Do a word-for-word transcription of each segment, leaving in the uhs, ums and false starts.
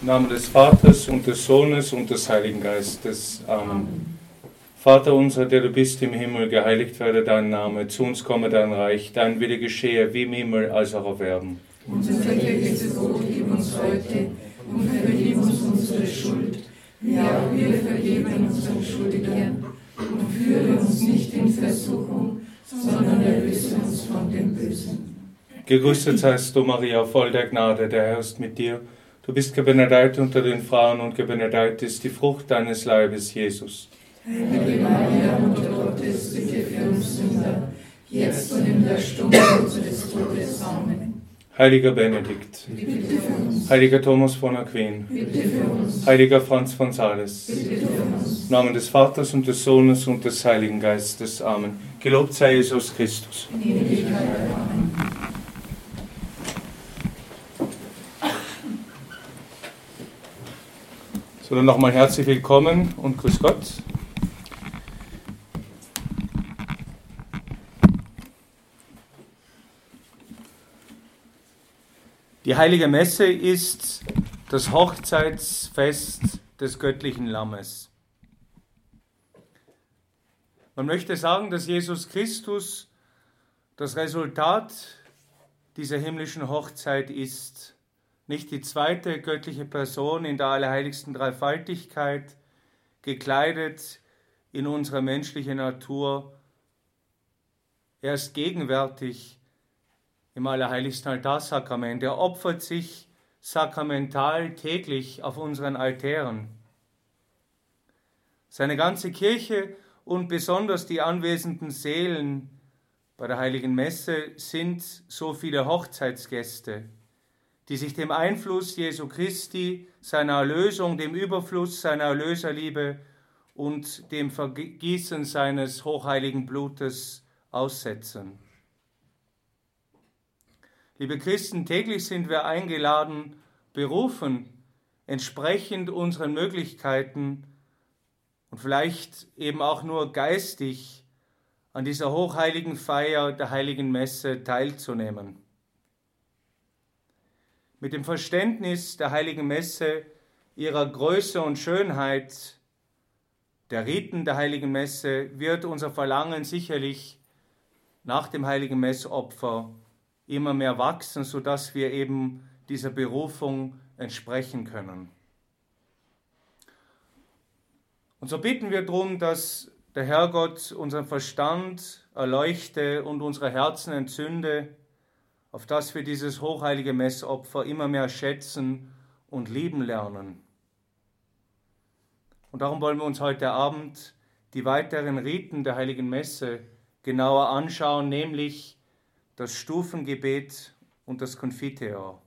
Im Namen des Vaters und des Sohnes und des Heiligen Geistes. Amen. Vater unser, der du bist im Himmel, geheiligt werde dein Name, zu uns komme dein Reich, dein Wille geschehe, wie im Himmel als auch auf Erden. Unser tägliches Brot gib uns heute und vergib uns unsere Schuld, wie auch wir vergeben unseren Schuldigern. Und führe uns nicht in Versuchung, sondern erlöse uns von dem Bösen. Gegrüßet seist du, Maria, voll der Gnade, der Herr ist mit dir. Du bist gebenedeit unter den Frauen und gebenedeit ist die Frucht deines Leibes, Jesus. Heilige Maria, Mutter Gottes, bitte für uns Sünder, jetzt und in der Stunde unseres Todes. Amen. Heiliger Benedikt, Bitte für uns. Heiliger Thomas von Aquin, Bitte für uns. Heiliger Franz von Sales, Bitte für uns. im Namen des Vaters und des Sohnes und des Heiligen Geistes. Amen. Gelobt sei Jesus Christus. In Ewigkeit. Amen. So, dann nochmal herzlich willkommen und grüß Gott. Die Heilige Messe ist das Hochzeitsfest des göttlichen Lammes. Man möchte sagen, dass Jesus Christus das Resultat dieser himmlischen Hochzeit ist. Nicht die zweite göttliche Person in der allerheiligsten Dreifaltigkeit, gekleidet in unsere menschliche Natur. Er ist gegenwärtig im allerheiligsten Altarsakrament. Er opfert sich sakramental täglich auf unseren Altären. Seine ganze Kirche und besonders die anwesenden Seelen bei der Heiligen Messe sind so viele Hochzeitsgäste, die sich dem Einfluss Jesu Christi, seiner Erlösung, dem Überfluss seiner Erlöserliebe und dem Vergießen seines hochheiligen Blutes aussetzen. Liebe Christen, täglich sind wir eingeladen, berufen, entsprechend unseren Möglichkeiten und vielleicht eben auch nur geistig an dieser hochheiligen Feier der Heiligen Messe teilzunehmen. Mit dem Verständnis der Heiligen Messe, ihrer Größe und Schönheit, der Riten der Heiligen Messe, wird unser Verlangen sicherlich nach dem Heiligen Messopfer immer mehr wachsen, sodass wir eben dieser Berufung entsprechen können. Und so bitten wir darum, dass der Herrgott unseren Verstand erleuchte und unsere Herzen entzünde, auf dass wir dieses hochheilige Messopfer immer mehr schätzen und lieben lernen. Und darum wollen wir uns heute Abend die weiteren Riten der Heiligen Messe genauer anschauen, nämlich das Stufengebet und das Confiteor.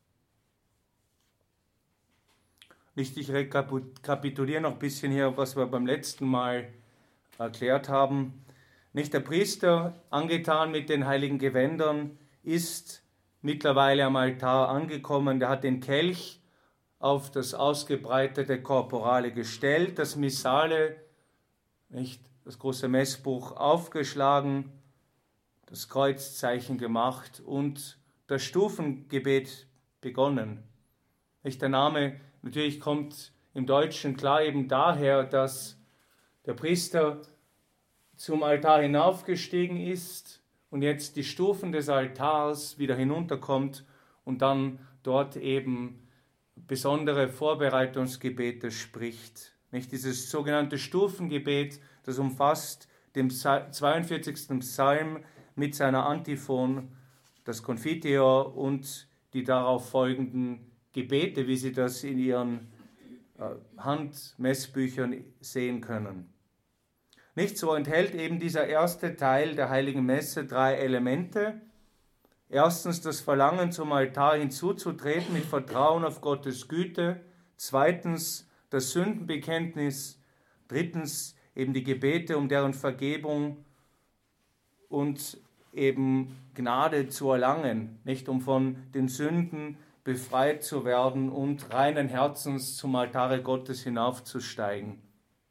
Nicht, ich rekapituliere noch ein bisschen hier, was wir beim letzten Mal erklärt haben. Nicht, der Priester, angetan mit den heiligen Gewändern, ist mittlerweile am Altar angekommen. Der hat den Kelch auf das ausgebreitete Korporale gestellt, das Missale, nicht, das große Messbuch aufgeschlagen, das Kreuzzeichen gemacht und das Stufengebet begonnen. Nicht, der Name natürlich kommt im Deutschen klar eben daher, dass der Priester zum Altar hinaufgestiegen ist und jetzt die Stufen des Altars wieder hinunterkommt und dann dort eben besondere Vorbereitungsgebete spricht. Nicht, dieses sogenannte Stufengebet, das umfasst den zweiundvierzigsten Psalm mit seiner Antiphon, das Confiteor und die darauf folgenden Gebete, wie Sie das in Ihren äh, Handmessbüchern sehen können. Nicht, so enthält eben dieser erste Teil der Heiligen Messe drei Elemente. Erstens das Verlangen, zum Altar hinzuzutreten mit Vertrauen auf Gottes Güte. Zweitens das Sündenbekenntnis. Drittens eben die Gebete um deren Vergebung und eben Gnade zu erlangen, nicht um von den Sünden befreit zu werden und reinen Herzens zum Altare Gottes hinaufzusteigen.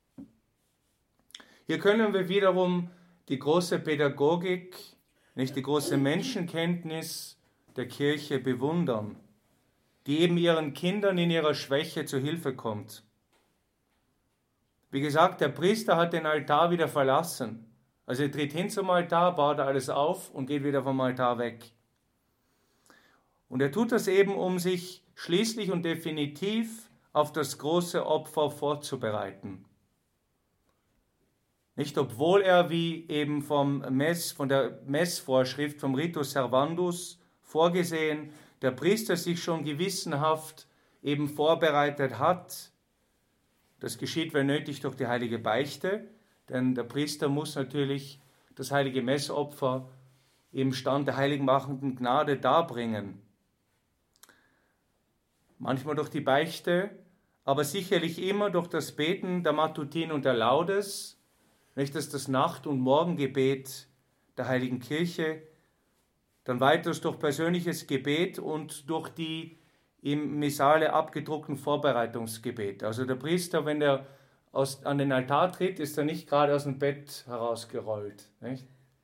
Hier können wir wiederum die große nicht die große Menschenkenntnis der Kirche bewundern, die eben ihren Kindern in ihrer Schwäche zu Hilfe kommt. Wie gesagt, der Priester hat den Altar wieder verlassen. Also er tritt hin zum Altar, baut alles auf und geht wieder vom Altar weg. Und er tut das eben, um sich schließlich und definitiv auf das große Opfer vorzubereiten. Nicht, obwohl er, wie eben vom Mess, von der Messvorschrift, vom Ritus Servandus vorgesehen, der Priester sich schon gewissenhaft eben vorbereitet hat. Das geschieht, wenn nötig, durch die heilige Beichte, denn der Priester muss natürlich das heilige Messopfer im Stand der heiligmachenden Gnade darbringen. Manchmal durch die Beichte, aber sicherlich immer durch das Beten der Matutin und der Laudes, nicht, das ist das Nacht- und Morgengebet der Heiligen Kirche, dann weiters durch persönliches Gebet und durch die im Missale abgedruckten Vorbereitungsgebete. Also der Priester, wenn er aus, an den Altar tritt, ist er nicht gerade aus dem Bett herausgerollt. Nicht?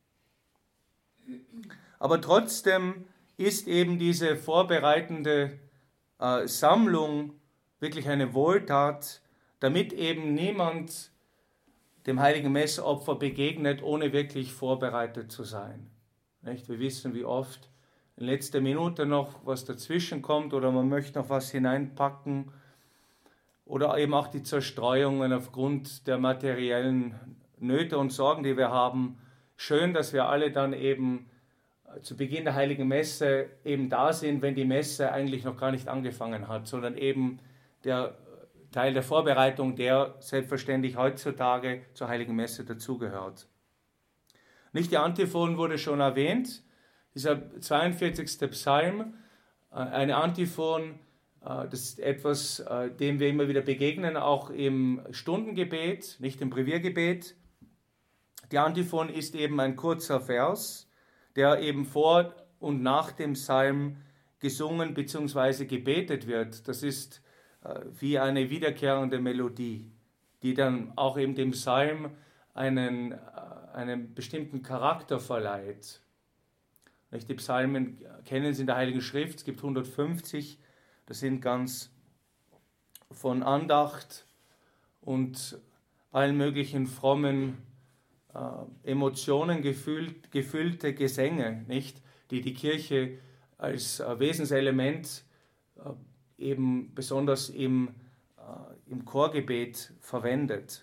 Aber trotzdem ist eben diese vorbereitende äh, Sammlung wirklich eine Wohltat, damit eben niemand dem heiligen Messopfer begegnet, ohne wirklich vorbereitet zu sein. Nicht? Wir wissen, wie oft in letzter Minute noch was dazwischen kommt oder man möchte noch was hineinpacken oder eben auch die Zerstreuungen aufgrund der materiellen Nöte und Sorgen, die wir haben. Schön, dass wir alle dann eben zu Beginn der Heiligen Messe eben da sind, wenn die Messe eigentlich noch gar nicht angefangen hat, sondern eben der Teil der Vorbereitung, der selbstverständlich heutzutage zur Heiligen Messe dazugehört. Nicht, die Antiphon wurde schon erwähnt, dieser zweiundvierzigste Psalm, eine Antiphon, das ist etwas, dem wir immer wieder begegnen, auch im Stundengebet, nicht im Breviergebet. Die Antiphon ist eben ein kurzer Vers, der eben vor und nach dem Psalm gesungen bzw. gebetet wird. Das ist wie eine wiederkehrende Melodie, die dann auch eben dem Psalm einen, einen bestimmten Charakter verleiht. Die Psalmen kennen Sie in der Heiligen Schrift, es gibt hundertfünfzig, das sind ganz von Andacht und allen möglichen frommen äh, Emotionen gefüllt, gefüllte Gesänge, nicht? Die die Kirche als äh, Wesenselement äh, eben besonders im, äh, im Chorgebet verwendet.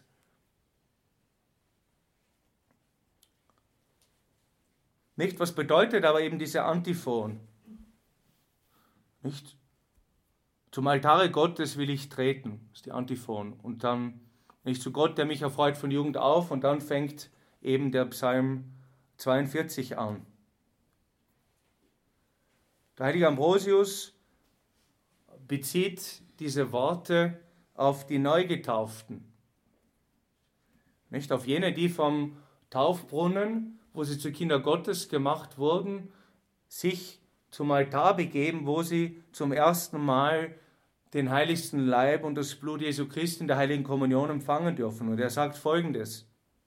Nicht, was bedeutet aber eben diese Antiphon? Nicht? Zum Altare Gottes will ich treten, ist die Antiphon. Und dann nicht zu Gott, der mich erfreut von Jugend auf, und dann fängt eben der Psalm zweiundvierzig an. Der heilige Ambrosius bezieht diese Worte auf die Neugetauften. Nicht auf jene, die vom Taufbrunnen, wo sie zu Kinder Gottes gemacht wurden, sich zum Altar begeben, wo sie zum ersten Mal den heiligsten Leib und das Blut Jesu Christi in der heiligen Kommunion empfangen dürfen. Und er sagt Folgendes: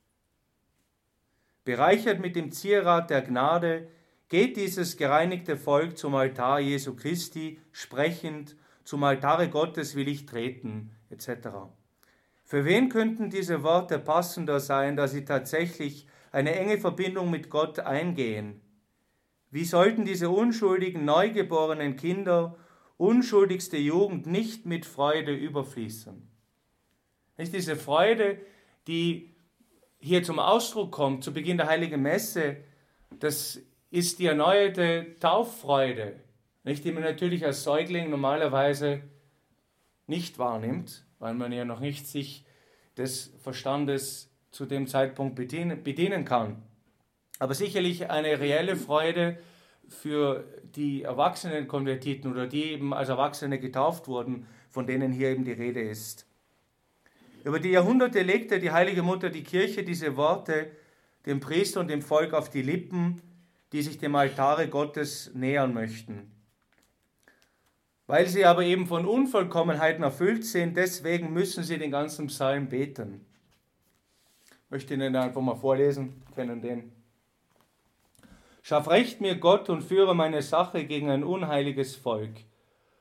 Bereichert mit dem Zierat der Gnade geht dieses gereinigte Volk zum Altar Jesu Christi, sprechend, zum Altare Gottes will ich treten, et cetera. Für wen könnten diese Worte passender sein, da sie tatsächlich eine enge Verbindung mit Gott eingehen? Wie sollten diese unschuldigen, neugeborenen Kinder, unschuldigste Jugend nicht mit Freude überfließen? Nicht diese Freude, die hier zum Ausdruck kommt, zu Beginn der Heiligen Messe, das ist die erneuerte Tauffreude, nicht, die man natürlich als Säugling normalerweise nicht wahrnimmt, weil man ja noch nicht sich des Verstandes zu dem Zeitpunkt bedienen, bedienen kann. Aber sicherlich eine reelle Freude für die erwachsenen Konvertiten oder die eben als Erwachsene getauft wurden, von denen hier eben die Rede ist. Über die Jahrhunderte legte die Heilige Mutter die Kirche diese Worte dem Priester und dem Volk auf die Lippen, die sich dem Altare Gottes nähern möchten. Weil sie aber eben von Unvollkommenheiten erfüllt sind, deswegen müssen sie den ganzen Psalm beten. Ich möchte Ihnen einfach mal vorlesen, kennen den. Schaff recht mir Gott und führe meine Sache gegen ein unheiliges Volk.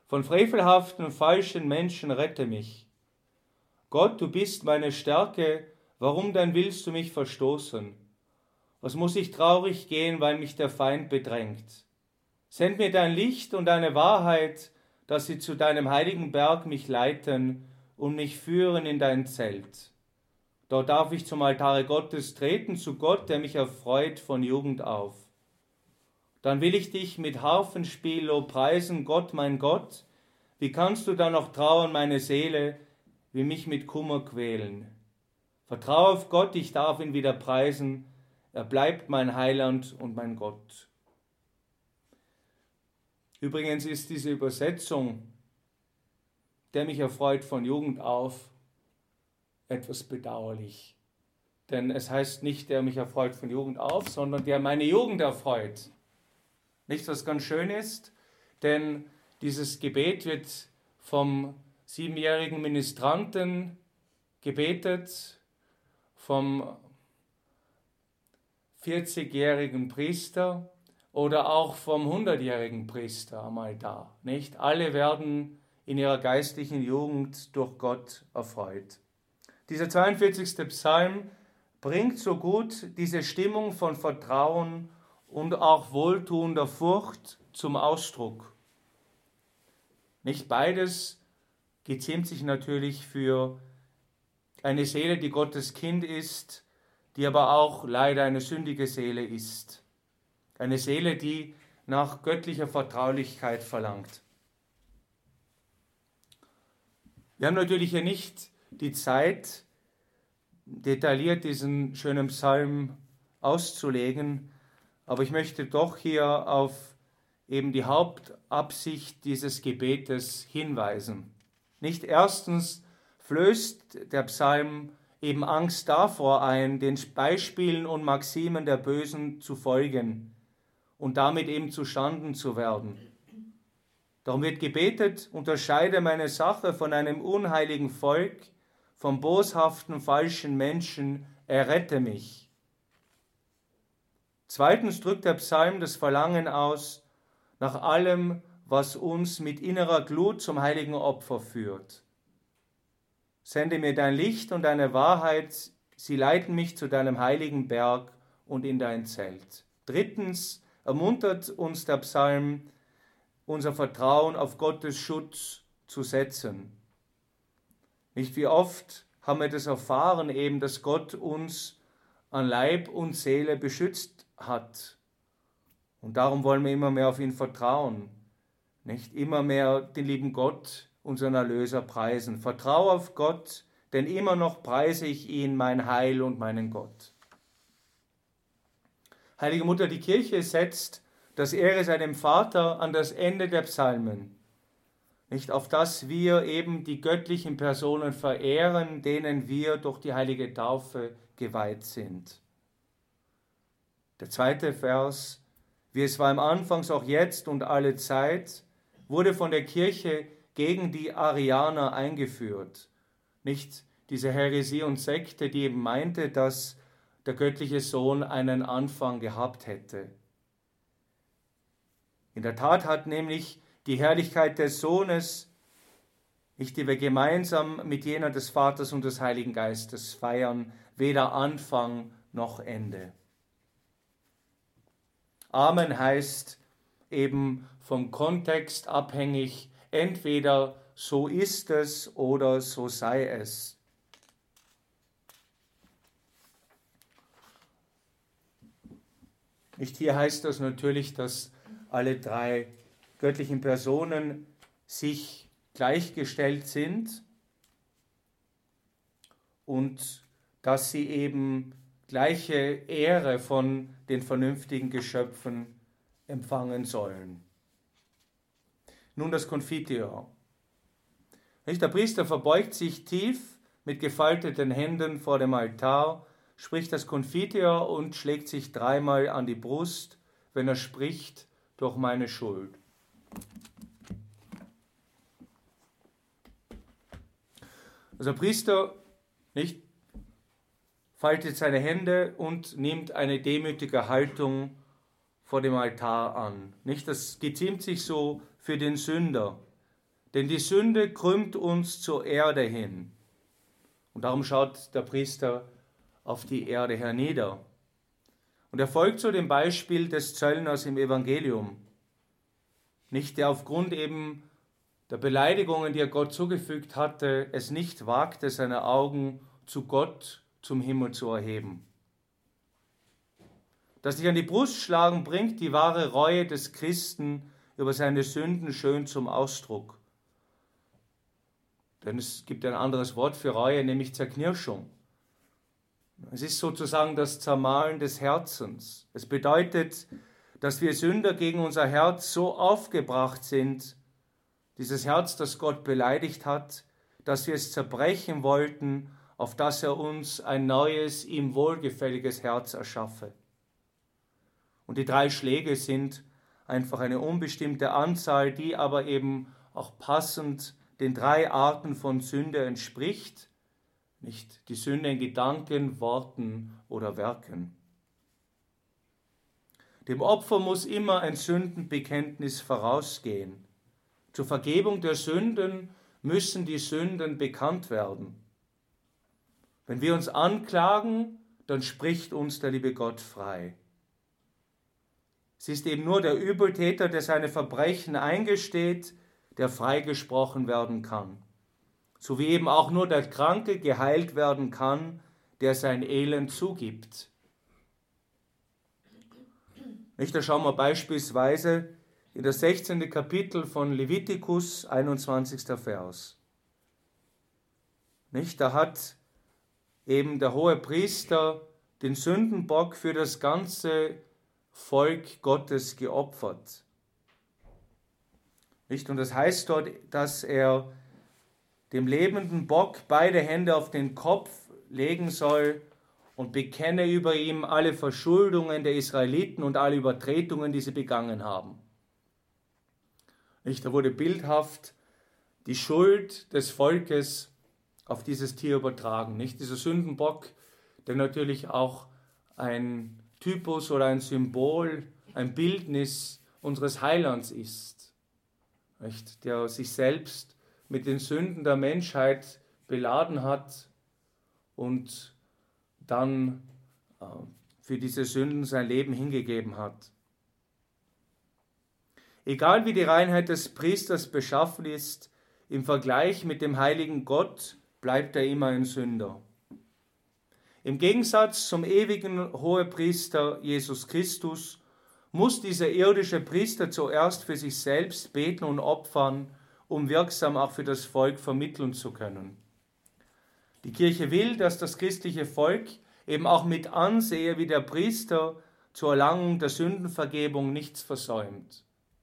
Von frevelhaften, falschen Menschen rette mich. Gott, du bist meine Stärke, warum dann willst du mich verstoßen? Was muss ich traurig gehen, weil mich der Feind bedrängt? Send mir dein Licht und deine Wahrheit, dass sie zu deinem heiligen Berg mich leiten und mich führen in dein Zelt. Dort darf ich zum Altare Gottes treten, zu Gott, der mich erfreut von Jugend auf. Dann will ich dich mit Harfenspiel lobpreisen, Gott, mein Gott. Wie kannst du dann noch trauern, meine Seele, wie mich mit Kummer quälen? Vertraue auf Gott, ich darf ihn wieder preisen. Er bleibt mein Heiland und mein Gott. Übrigens ist diese Übersetzung, der mich erfreut von Jugend auf, etwas bedauerlich. Denn es heißt nicht, der mich erfreut von Jugend auf, sondern der meine Jugend erfreut. Nicht, was ganz schön ist, denn dieses Gebet wird vom siebenjährigen Ministranten gebetet, vom vierzigjährigen Priester oder auch vom hundertjährigen Priester einmal da. Nicht? Alle werden in ihrer geistlichen Jugend durch Gott erfreut. Dieser zweiundvierzigste Psalm bringt so gut diese Stimmung von Vertrauen und auch wohltuender Furcht zum Ausdruck. Nicht beides geziemt sich natürlich für eine Seele, die Gottes Kind ist, die aber auch leider eine sündige Seele ist. Eine Seele, die nach göttlicher Vertraulichkeit verlangt. Wir haben natürlich hier nicht die Zeit, detailliert diesen schönen Psalm auszulegen, aber ich möchte doch hier auf eben die Hauptabsicht dieses Gebetes hinweisen. Nicht erstens flößt der Psalm eben Angst davor ein, den Beispielen und Maximen der Bösen zu folgen und damit eben zustanden zu werden. Darum wird gebetet, unterscheide meine Sache von einem unheiligen Volk, vom boshaften, falschen Menschen, errette mich. Zweitens drückt der Psalm das Verlangen aus, nach allem, was uns mit innerer Glut zum heiligen Opfer führt. Sende mir dein Licht und deine Wahrheit, sie leiten mich zu deinem heiligen Berg und in dein Zelt. Drittens ermuntert uns der Psalm, unser Vertrauen auf Gottes Schutz zu setzen. Nicht wie oft haben wir das erfahren, eben, dass Gott uns an Leib und Seele beschützt hat. Und darum wollen wir immer mehr auf ihn vertrauen. Nicht immer mehr den lieben Gott, unseren Erlöser, preisen. Vertraue auf Gott, denn immer noch preise ich ihn, mein Heil und meinen Gott. Heilige Mutter, die Kirche setzt das Ehre sei dem Vater an das Ende der Psalmen. Nicht auf das wir eben die göttlichen Personen verehren, denen wir durch die heilige Taufe geweiht sind. Der zweite Vers, wie es war im Anfangs auch jetzt und alle Zeit, wurde von der Kirche gegen die Arianer eingeführt. Nicht diese Häresie und Sekte, die eben meinte, dass der göttliche Sohn einen Anfang gehabt hätte. In der Tat hat nämlich die Herrlichkeit des Sohnes, nicht die wir gemeinsam mit jener des Vaters und des Heiligen Geistes feiern, weder Anfang noch Ende. Amen heißt eben vom Kontext abhängig, entweder so ist es oder so sei es. Nicht hier heißt das natürlich, dass alle drei göttlichen Personen sich gleichgestellt sind und dass sie eben gleiche Ehre von den vernünftigen Geschöpfen empfangen sollen. Nun das Confiteor. Der Priester verbeugt sich tief mit gefalteten Händen vor dem Altar, spricht das Confiteor und schlägt sich dreimal an die Brust, wenn er spricht, durch meine Schuld. Also der Priester nicht, faltet seine Hände und nimmt eine demütige Haltung vor dem Altar an. Nicht, das geziemt sich so für den Sünder, denn die Sünde krümmt uns zur Erde hin. Und darum schaut der Priester auf die Erde hernieder. Und er folgt so dem Beispiel des Zöllners im Evangelium. Nicht, der aufgrund eben der Beleidigungen, die er Gott zugefügt hatte, es nicht wagte, seine Augen zu Gott, zum Himmel zu erheben. Das sich an die Brust schlagen bringt die wahre Reue des Christen über seine Sünden schön zum Ausdruck. Denn es gibt ein anderes Wort für Reue, nämlich Zerknirschung. Es ist sozusagen das Zermahlen des Herzens. Es bedeutet, dass wir Sünder gegen unser Herz so aufgebracht sind, dieses Herz, das Gott beleidigt hat, dass wir es zerbrechen wollten, auf dass er uns ein neues, ihm wohlgefälliges Herz erschaffe. Und die drei Schläge sind einfach eine unbestimmte Anzahl, die aber eben auch passend den drei Arten von Sünde entspricht, nicht die Sünde in Gedanken, Worten oder Werken. Dem Opfer muss immer ein Sündenbekenntnis vorausgehen. Zur Vergebung der Sünden müssen die Sünden bekannt werden. Wenn wir uns anklagen, dann spricht uns der liebe Gott frei. Es ist eben nur der Übeltäter, der seine Verbrechen eingesteht, der freigesprochen werden kann. So wie eben auch nur der Kranke geheilt werden kann, der sein Elend zugibt. Nicht, da schauen wir beispielsweise in das sechzehnte Kapitel von Levitikus, einundzwanzigster Vers. Nicht, da hat eben der hohe Priester den Sündenbock für das ganze Volk Gottes geopfert. Nicht, und das heißt dort, dass er dem lebenden Bock beide Hände auf den Kopf legen soll und bekenne über ihm alle Verschuldungen der Israeliten und alle Übertretungen, die sie begangen haben. Nicht, da wurde bildhaft die Schuld des Volkes auf dieses Tier übertragen. Nicht dieser Sündenbock, der natürlich auch ein Typus oder ein Symbol, ein Bildnis unseres Heilands ist. Nicht, der sich selbst mit den Sünden der Menschheit beladen hat und dann äh, für diese Sünden sein Leben hingegeben hat. Egal wie die Reinheit des Priesters beschaffen ist, im Vergleich mit dem heiligen Gott bleibt er immer ein Sünder. Im Gegensatz zum ewigen Hohepriester Jesus Christus muss dieser irdische Priester zuerst für sich selbst beten und opfern, um wirksam auch für das Volk vermitteln zu können. Die Kirche will, dass das christliche Volk eben auch mit ansehe, wie der Priester zur Erlangung der Sündenvergebung nichts versäumt.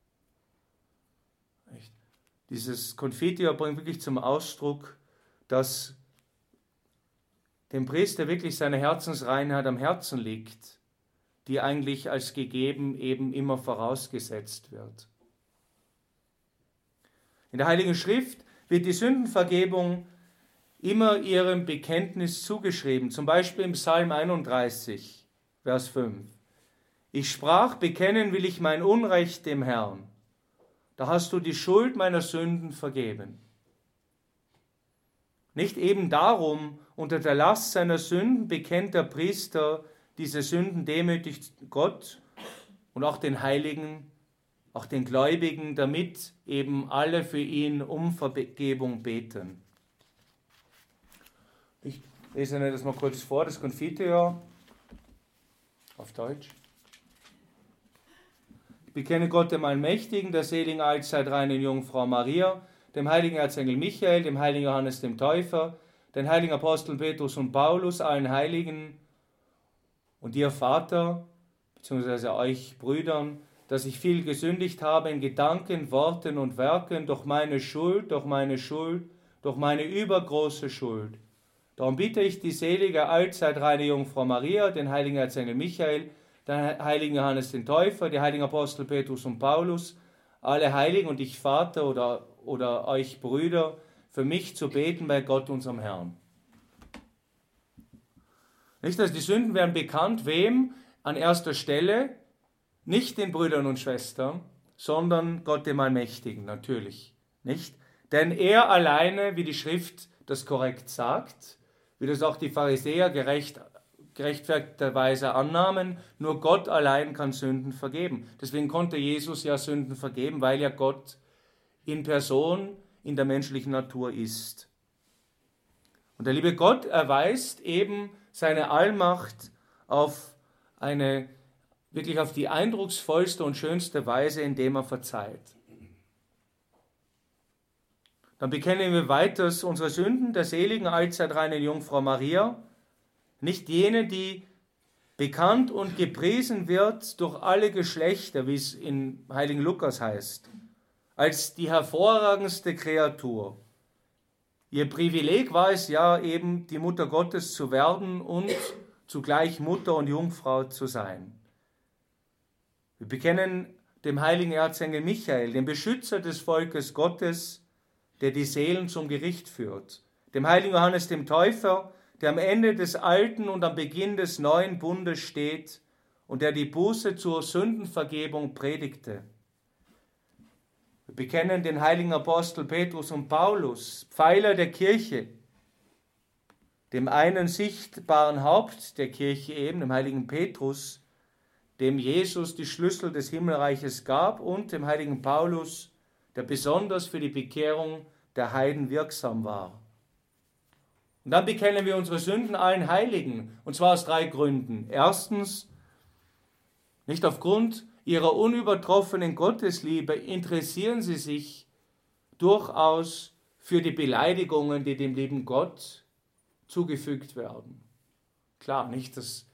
Dieses Confiteor bringt wirklich zum Ausdruck, dass dem Priester wirklich seine Herzensreinheit am Herzen liegt, die eigentlich als gegeben eben immer vorausgesetzt wird. In der Heiligen Schrift wird die Sündenvergebung immer ihrem Bekenntnis zugeschrieben, zum Beispiel im Psalm einunddreißig, Vers fünf. Ich sprach, bekennen will ich mein Unrecht dem Herrn. Da hast du die Schuld meiner Sünden vergeben. Nicht eben darum, unter der Last seiner Sünden bekennt der Priester diese Sünden demütig Gott und auch den Heiligen, auch den Gläubigen, damit eben alle für ihn um Vergebung beten. Ich lese Ihnen das mal kurz vor, das Confiteor auf Deutsch. Ich bekenne Gott dem Allmächtigen, der seligen allzeitreinen Jungfrau Maria, dem heiligen Erzengel Michael, dem heiligen Johannes dem Täufer, den heiligen Aposteln Petrus und Paulus, allen Heiligen und dir, Vater, beziehungsweise euch Brüdern, dass ich viel gesündigt habe in Gedanken, Worten und Werken, durch meine Schuld, durch meine Schuld, durch meine übergroße Schuld. Darum bitte ich die selige allzeitreine Jungfrau Maria, den heiligen Erzengel Michael, den heiligen Johannes den Täufer, die heiligen Apostel Petrus und Paulus, alle Heiligen und ich Vater oder, oder euch Brüder, für mich zu beten bei Gott, unserem Herrn. Nicht, dass die Sünden werden bekannt, wem? An erster Stelle, nicht den Brüdern und Schwestern, sondern Gott dem Allmächtigen, natürlich. Nicht? Denn er alleine, wie die Schrift das korrekt sagt, wie das auch die Pharisäer gerecht, gerechtfertigterweise annahmen, nur Gott allein kann Sünden vergeben. Deswegen konnte Jesus ja Sünden vergeben, weil ja Gott in Person in der menschlichen Natur ist. Und der liebe Gott erweist eben seine Allmacht auf eine, wirklich auf die eindrucksvollste und schönste Weise, indem er verzeiht. Dann bekennen wir weiters unsere Sünden der seligen allzeitreinen Jungfrau Maria, nicht jene, die bekannt und gepriesen wird durch alle Geschlechter, wie es in heiligen Lukas heißt, als die hervorragendste Kreatur. Ihr Privileg war es ja eben, die Mutter Gottes zu werden und zugleich Mutter und Jungfrau zu sein. Wir bekennen dem heiligen Erzengel Michael, dem Beschützer des Volkes Gottes, der die Seelen zum Gericht führt, dem heiligen Johannes dem Täufer, der am Ende des alten und am Beginn des neuen Bundes steht und der die Buße zur Sündenvergebung predigte. Wir bekennen den heiligen Apostel Petrus und Paulus, Pfeiler der Kirche, dem einen sichtbaren Haupt der Kirche eben, dem heiligen Petrus, dem Jesus die Schlüssel des Himmelreiches gab, und dem heiligen Paulus, der besonders für die Bekehrung der Heiden wirksam war. Und dann bekennen wir unsere Sünden allen Heiligen, und zwar aus drei Gründen. Erstens, nicht aufgrund ihrer unübertroffenen Gottesliebe interessieren sie sich durchaus für die Beleidigungen, die dem lieben Gott zugefügt werden. Klar, nicht das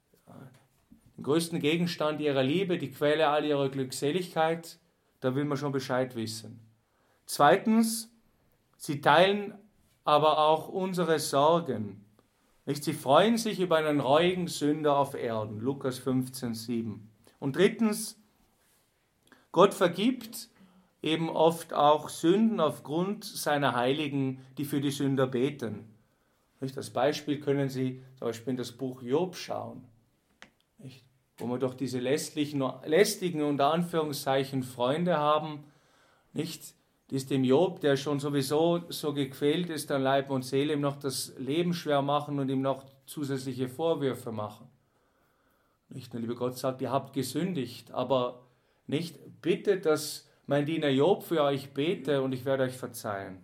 den größten Gegenstand ihrer Liebe, die Quelle all ihrer Glückseligkeit, da will man schon Bescheid wissen. Zweitens, sie teilen aber auch unsere Sorgen. Nicht? Sie freuen sich über einen reuigen Sünder auf Erden, Lukas fünfzehn, sieben. Und drittens, Gott vergibt eben oft auch Sünden aufgrund seiner Heiligen, die für die Sünder beten. Nicht? Als Beispiel können Sie zum Beispiel in das Buch Job schauen, nicht? Wo wir doch diese lästigen, lästigen unter Anführungszeichen Freunde haben, nicht? Die es dem Job, der schon sowieso so gequält ist an Leib und Seele, ihm noch das Leben schwer machen und ihm noch zusätzliche Vorwürfe machen. Nicht? Der liebe Gott sagt, ihr habt gesündigt, aber nicht, bittet, dass mein Diener Job für euch bete und ich werde euch verzeihen.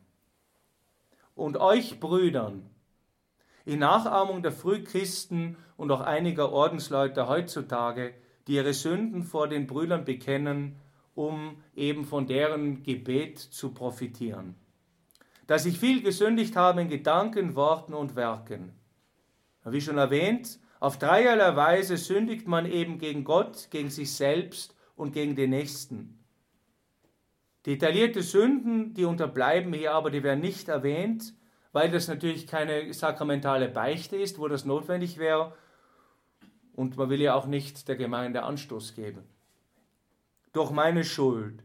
Und euch Brüdern, in Nachahmung der Frühchristen und auch einiger Ordensleute heutzutage, die ihre Sünden vor den Brüdern bekennen, um eben von deren Gebet zu profitieren. Dass ich viel gesündigt habe in Gedanken, Worten und Werken. Wie schon erwähnt, auf dreierlei Weise sündigt man eben gegen Gott, gegen sich selbst und gegen den Nächsten. Detaillierte Sünden, die unterbleiben hier, aber die werden nicht erwähnt, weil das natürlich keine sakramentale Beichte ist, wo das notwendig wäre. Und man will ja auch nicht der Gemeinde Anstoß geben. Durch meine Schuld.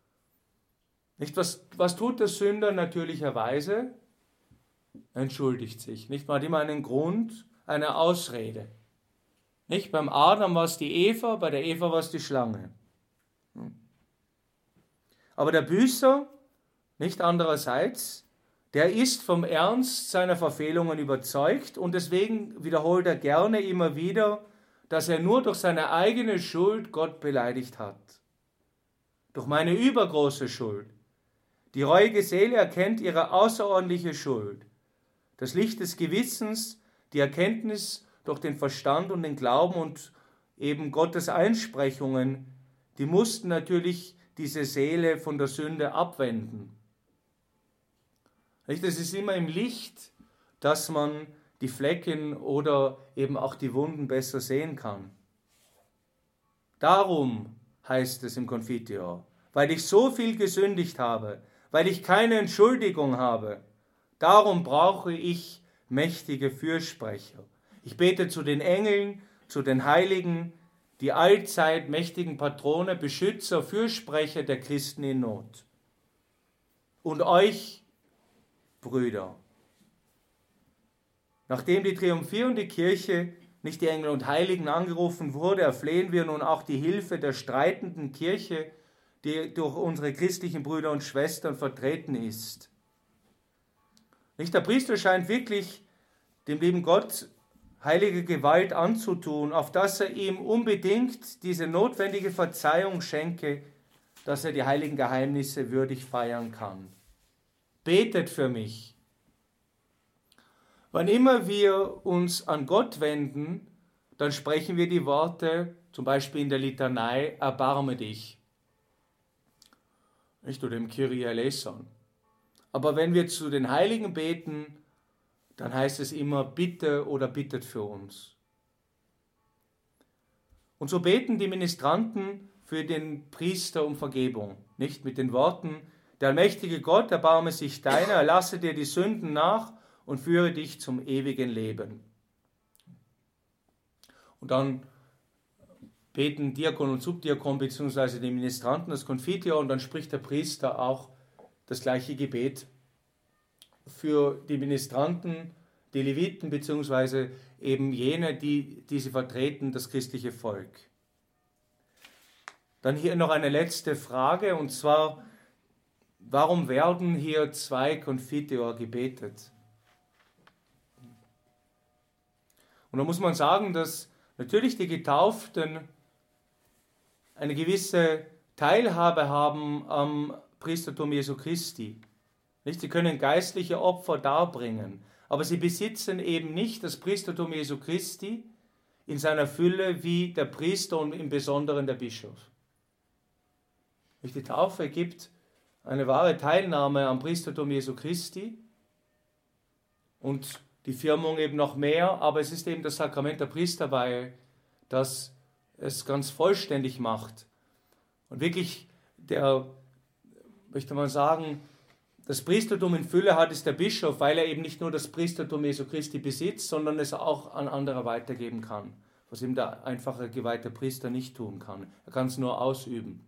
Nicht, was, was tut der Sünder natürlicherweise? Er entschuldigt sich. Nicht, man hat immer einen Grund, eine Ausrede. Nicht, beim Adam war es die Eva, bei der Eva war es die Schlange. Aber der Büßer, nicht andererseits, der ist vom Ernst seiner Verfehlungen überzeugt und deswegen wiederholt er gerne immer wieder, dass er nur durch seine eigene Schuld Gott beleidigt hat. Durch meine übergroße Schuld. Die reuige Seele erkennt ihre außerordentliche Schuld. Das Licht des Gewissens, die Erkenntnis durch den Verstand und den Glauben und eben Gottes Einsprechungen, die mussten natürlich diese Seele von der Sünde abwenden. Es ist immer im Licht, dass man die Flecken oder eben auch die Wunden besser sehen kann. Darum heißt es im Confiteor, weil ich so viel gesündigt habe, weil ich keine Entschuldigung habe, darum brauche ich mächtige Fürsprecher. Ich bete zu den Engeln, zu den Heiligen, die allzeit mächtigen Patrone, Beschützer, Fürsprecher der Christen in Not. Und euch, Brüder. Nachdem die triumphierende Kirche, nicht die Engel und Heiligen, angerufen wurde, erflehen wir nun auch die Hilfe der streitenden Kirche, die durch unsere christlichen Brüder und Schwestern vertreten ist. Nicht, der Priester scheint wirklich dem lieben Gott heilige Gewalt anzutun, auf dass er ihm unbedingt diese notwendige Verzeihung schenke, dass er die heiligen Geheimnisse würdig feiern kann. Betet für mich. Wann immer wir uns an Gott wenden, dann sprechen wir die Worte, zum Beispiel in der Litanei, erbarme dich. Nicht, oder im Kyrie eleison. Aber wenn wir zu den Heiligen beten, dann heißt es immer, bitte oder bittet für uns. Und so beten die Ministranten für den Priester um Vergebung, nicht mit den Worten, der allmächtige Gott, erbarme sich deiner, erlasse dir die Sünden nach und führe dich zum ewigen Leben. Und dann beten Diakon und Subdiakon bzw. die Ministranten das Confiteor und dann spricht der Priester auch das gleiche Gebet für die Ministranten, die Leviten bzw. eben jene, die, die sie vertreten, das christliche Volk. Dann hier noch eine letzte Frage, und zwar, warum werden hier zwei Confiteor gebetet? Und da muss man sagen, dass natürlich die Getauften eine gewisse Teilhabe haben am Priestertum Jesu Christi. Nicht? Sie können geistliche Opfer darbringen, aber sie besitzen eben nicht das Priestertum Jesu Christi in seiner Fülle wie der Priester und im Besonderen der Bischof. Die Taufe gibt eine wahre Teilnahme am Priestertum Jesu Christi und die Firmung eben noch mehr, aber es ist eben das Sakrament der Priesterweihe, das es ganz vollständig macht. Und wirklich, der, möchte man sagen, das Priestertum in Fülle hat es der Bischof, weil er eben nicht nur das Priestertum Jesu Christi besitzt, sondern es auch an andere weitergeben kann, was eben der einfache geweihte Priester nicht tun kann. Er kann es nur ausüben.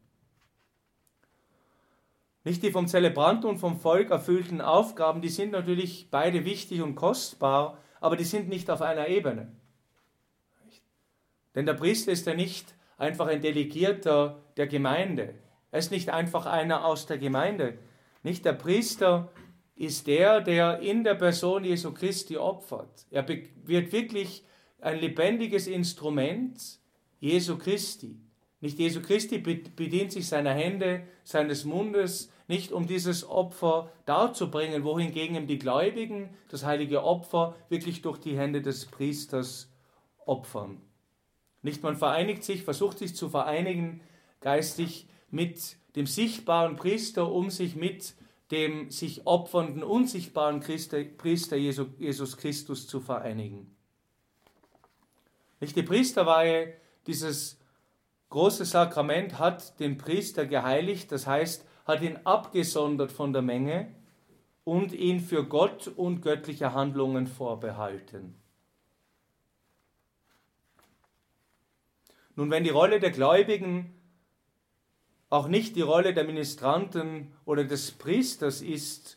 Nicht die vom Zelebranten und vom Volk erfüllten Aufgaben, die sind natürlich beide wichtig und kostbar, aber die sind nicht auf einer Ebene. Denn der Priester ist ja nicht einfach ein Delegierter der Gemeinde. Er ist nicht einfach einer aus der Gemeinde. Nicht der Priester ist der, der in der Person Jesu Christi opfert. Er wird wirklich ein lebendiges Instrument Jesu Christi. Nicht Jesu Christi bedient sich seiner Hände, seines Mundes, nicht um dieses Opfer darzubringen, wohingegen die Gläubigen das heilige Opfer wirklich durch die Hände des Priesters opfern. Nicht, man vereinigt sich, versucht sich zu vereinigen geistig mit dem sichtbaren Priester, um sich mit dem sich opfernden, unsichtbaren Priester Jesus Christus zu vereinigen. Nicht, die Priesterweihe, dieses große Sakrament hat den Priester geheiligt, das heißt, hat ihn abgesondert von der Menge und ihn für Gott und göttliche Handlungen vorbehalten. Nun, wenn die Rolle der Gläubigen auch nicht die Rolle der Ministranten oder des Priesters ist,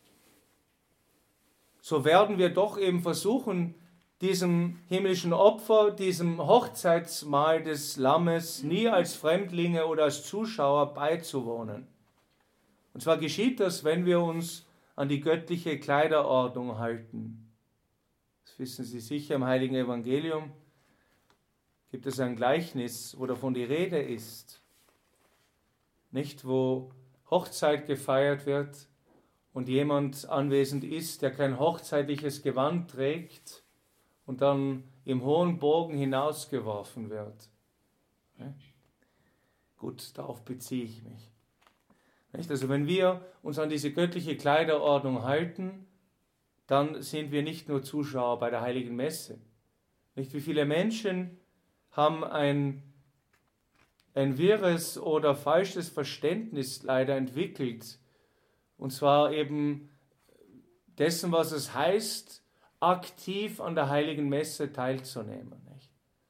so werden wir doch eben versuchen, diesem himmlischen Opfer, diesem Hochzeitsmahl des Lammes nie als Fremdlinge oder als Zuschauer beizuwohnen. Und zwar geschieht das, wenn wir uns an die göttliche Kleiderordnung halten. Das wissen Sie sicher, im Heiligen Evangelium gibt es ein Gleichnis, wo davon die Rede ist. Nicht, wo Hochzeit gefeiert wird und jemand anwesend ist, der kein hochzeitliches Gewand trägt und dann im hohen Bogen hinausgeworfen wird. Gut, darauf beziehe ich mich. Nicht? Also wenn wir uns an diese göttliche Kleiderordnung halten, dann sind wir nicht nur Zuschauer bei der Heiligen Messe. Nicht, wie viele Menschen haben ein, ein wirres oder falsches Verständnis leider entwickelt, und zwar eben dessen, was es heißt, aktiv an der Heiligen Messe teilzunehmen. Nicht?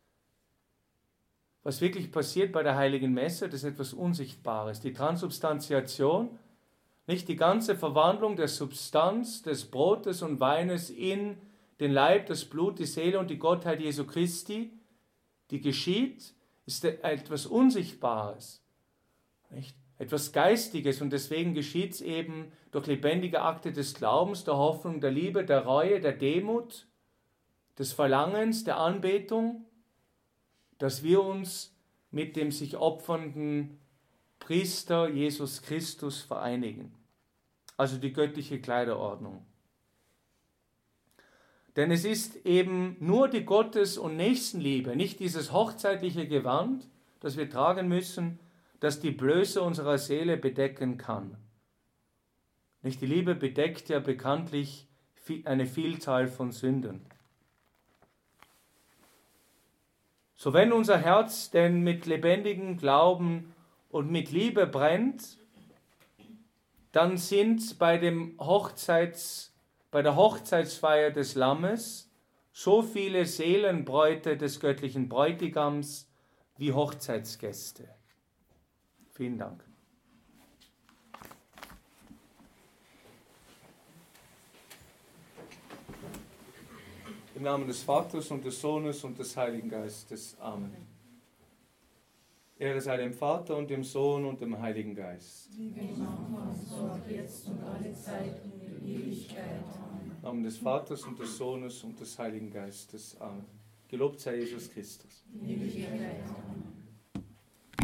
Was wirklich passiert bei der Heiligen Messe, das ist etwas Unsichtbares. Die Transubstantiation, nicht die ganze Verwandlung der Substanz des Brotes und Weines in den Leib, das Blut, die Seele und die Gottheit Jesu Christi, die geschieht, ist etwas Unsichtbares. Nicht? etwas Geistiges, und deswegen geschieht es eben durch lebendige Akte des Glaubens, der Hoffnung, der Liebe, der Reue, der Demut, des Verlangens, der Anbetung, dass wir uns mit dem sich opfernden Priester Jesus Christus vereinigen. Also die göttliche Kleiderordnung. Denn es ist eben nur die Gottes- und Nächstenliebe, nicht dieses hochzeitliche Gewand, das wir tragen müssen, das die Blöße unserer Seele bedecken kann. Nicht, die Liebe bedeckt ja bekanntlich eine Vielzahl von Sünden. So wenn unser Herz denn mit lebendigem Glauben und mit Liebe brennt, dann sind bei, dem Hochzeits, bei der Hochzeitsfeier des Lammes so viele Seelenbräute des göttlichen Bräutigams wie Hochzeitsgäste. Vielen Dank. Im Namen des Vaters und des Sohnes und des Heiligen Geistes. Amen. Ehre sei dem Vater und dem Sohn und dem Heiligen Geist. Wie im Anfang, so auch jetzt und alle Zeit und in Ewigkeit. Amen. Im Namen des Vaters und des Sohnes und des Heiligen Geistes. Amen. Gelobt sei Jesus Christus. In Ewigkeit. Amen.